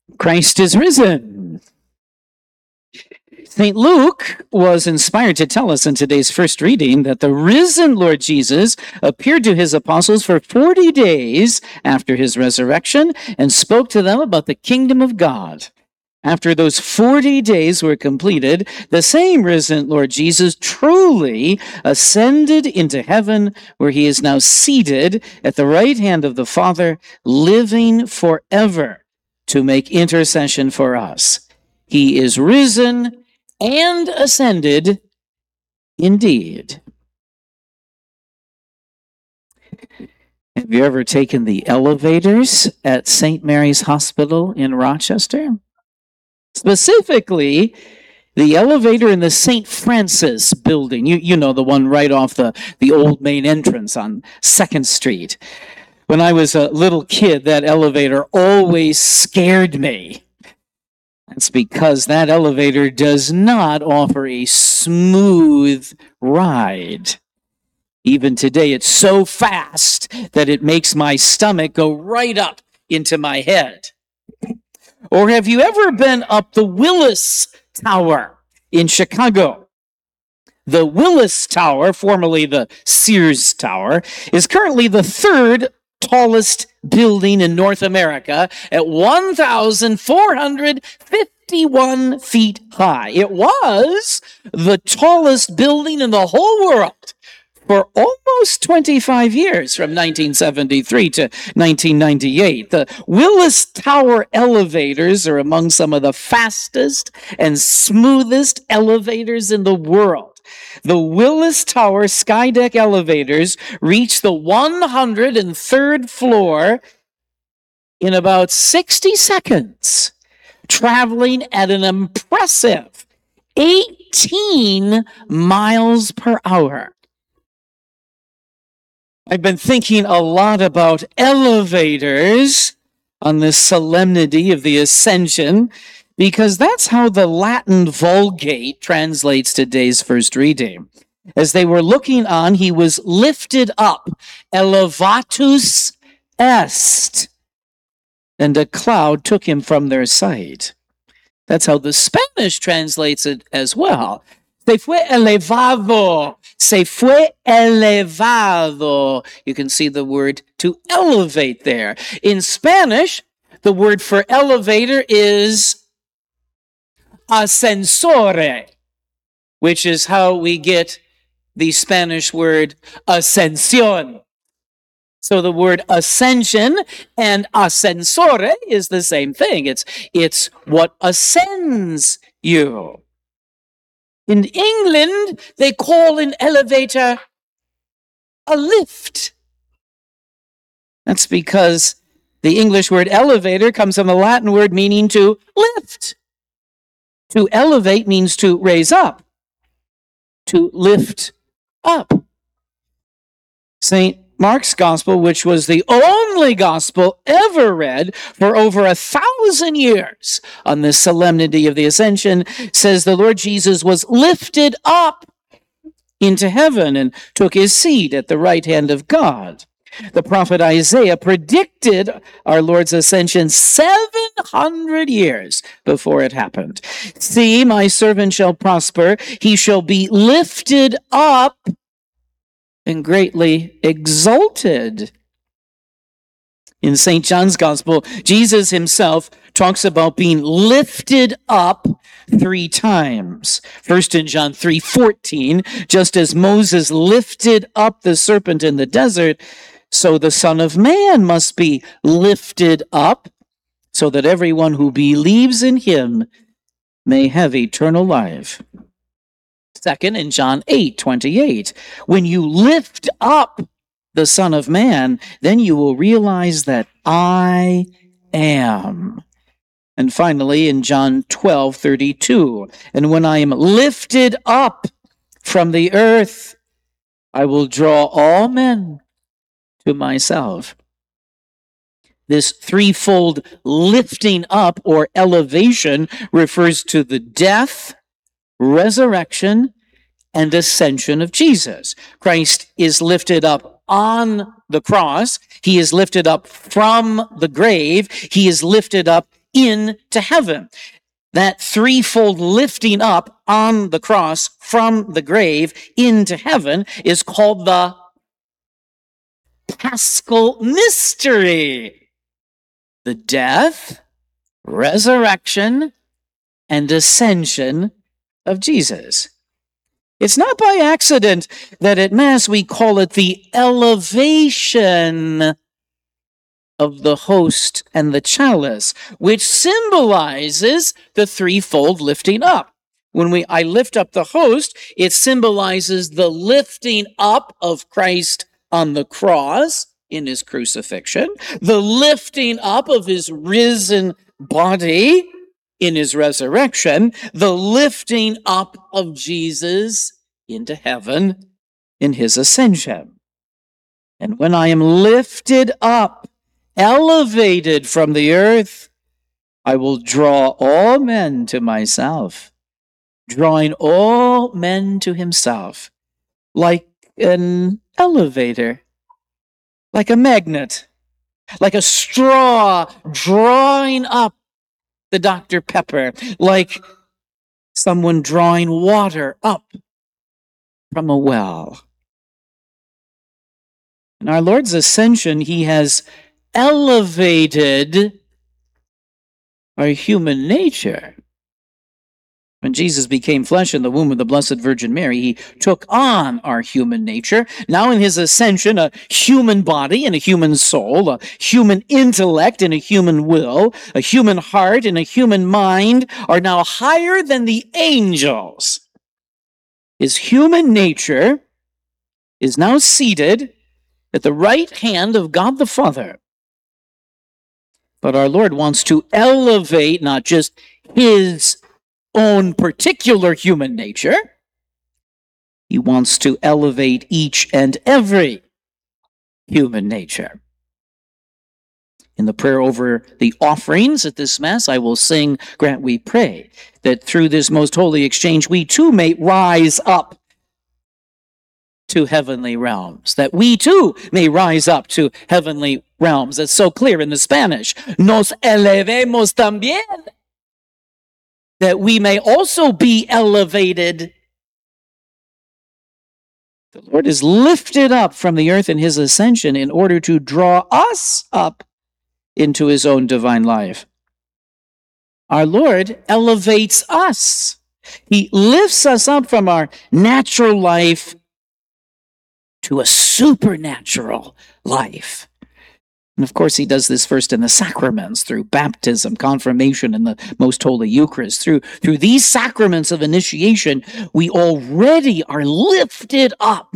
Christ is risen. St. Luke was inspired to tell us in today's first reading that the risen Lord Jesus appeared to his apostles for 40 days after his resurrection and spoke to them about the kingdom of God. After those 40 days were completed, the same risen Lord Jesus truly ascended into heaven, where he is now seated at the right hand of the Father, living forever to make intercession for us. He is risen and ascended indeed. Have you ever taken the elevators at St. Mary's Hospital in Rochester? Specifically, the elevator in the St. Francis building. You know, the one right off the old main entrance on 2nd Street. When I was a little kid, that elevator always scared me. That's because that elevator does not offer a smooth ride. Even today, it's so fast that it makes my stomach go right up into my head. Or have you ever been up the Willis Tower in Chicago? The Willis Tower, formerly the Sears Tower, is currently the 3rd tallest building in North America at 1,451 feet high. It was the tallest building in the whole world for almost 25 years, from 1973 to 1998. The Willis Tower elevators are among some of the fastest and smoothest elevators in the world. The Willis Tower Skydeck elevators reach the 103rd floor in about 60 seconds, traveling at an impressive 18 miles per hour. I've been thinking a lot about elevators on this solemnity of the Ascension, because that's how the Latin Vulgate translates today's first reading. As they were looking on, he was lifted up, elevatus est, and a cloud took him from their sight. That's how the Spanish translates it as well. Se fue elevado. Se fue elevado. You can see the word to elevate there. In Spanish, the word for elevator is ascensore, which is how we get the Spanish word ascensión. So the word ascension and ascensore is the same thing. It's what ascends you. In England, they call an elevator a lift. That's because the English word elevator comes from the Latin word meaning to lift. To elevate means to raise up, to lift up. St. Mark's Gospel, which was the only gospel ever read for over 1,000 years on this solemnity of the Ascension, says the Lord Jesus was lifted up into heaven and took his seat at the right hand of God. The prophet Isaiah predicted our Lord's ascension 700 years before it happened. See, my servant shall prosper. He shall be lifted up and greatly exalted. In St. John's Gospel, Jesus himself talks about being lifted up 3 times. First in John 3:14, just as Moses lifted up the serpent in the desert, so the Son of Man must be lifted up, so that everyone who believes in him may have eternal life. Second, in John 8:28, when you lift up the Son of Man, then you will realize that I am. And finally, in John 12:32, and when I am lifted up from the earth, I will draw all men to myself. This threefold lifting up or elevation refers to the death, resurrection, and ascension of Jesus. Christ is lifted up on the cross. He is lifted up from the grave. He is lifted up into heaven. That threefold lifting up on the cross from the grave into heaven is called the Paschal mystery. The death, resurrection, and ascension of Jesus. It's not by accident that at Mass we call it the elevation of the host and the chalice, which symbolizes the threefold lifting up. When I lift up the host, it symbolizes the lifting up of Christ on the cross in his crucifixion, the lifting up of his risen body in his resurrection, the lifting up of Jesus into heaven in his ascension. And when I am lifted up, elevated from the earth, I will draw all men to myself, drawing all men to himself, like an elevator, like a magnet, like a straw drawing up the Dr. Pepper, like someone drawing water up from a well. In our Lord's ascension, he has elevated our human nature. When Jesus became flesh in the womb of the Blessed Virgin Mary, he took on our human nature. Now in his ascension, a human body and a human soul, a human intellect and a human will, a human heart and a human mind are now higher than the angels. His human nature is now seated at the right hand of God the Father. But our Lord wants to elevate not just his own particular human nature, he wants to elevate each and every human nature. In the prayer over the offerings at this Mass, I will sing, "Grant we pray," that through this most holy exchange we too may rise up to heavenly realms, that we too may rise up to heavenly realms. It's so clear in the Spanish. Nos elevemos también. That we may also be elevated. The Lord is lifted up from the earth in his ascension in order to draw us up into his own divine life. Our Lord elevates us. He lifts us up from our natural life to a supernatural life. And of course, he does this first in the sacraments, through baptism, confirmation, and the Most Holy Eucharist. Through these sacraments of initiation, we already are lifted up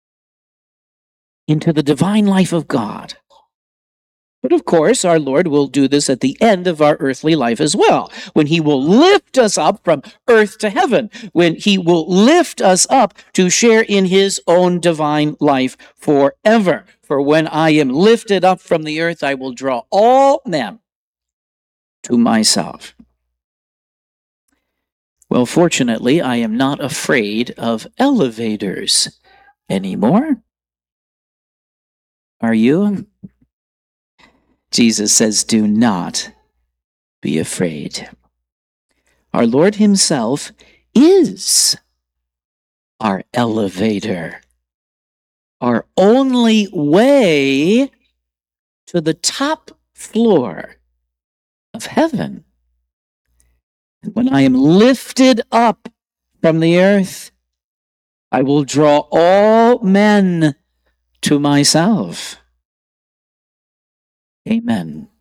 into the divine life of God. But of course, our Lord will do this at the end of our earthly life as well, when he will lift us up from earth to heaven, when he will lift us up to share in his own divine life forever. For when I am lifted up from the earth, I will draw all men to myself. Well, fortunately, I am not afraid of elevators anymore. Are you? Jesus says, do not be afraid. Our Lord himself is our elevator, our only way to the top floor of heaven. And when I am lifted up from the earth, I will draw all men to myself. Amen.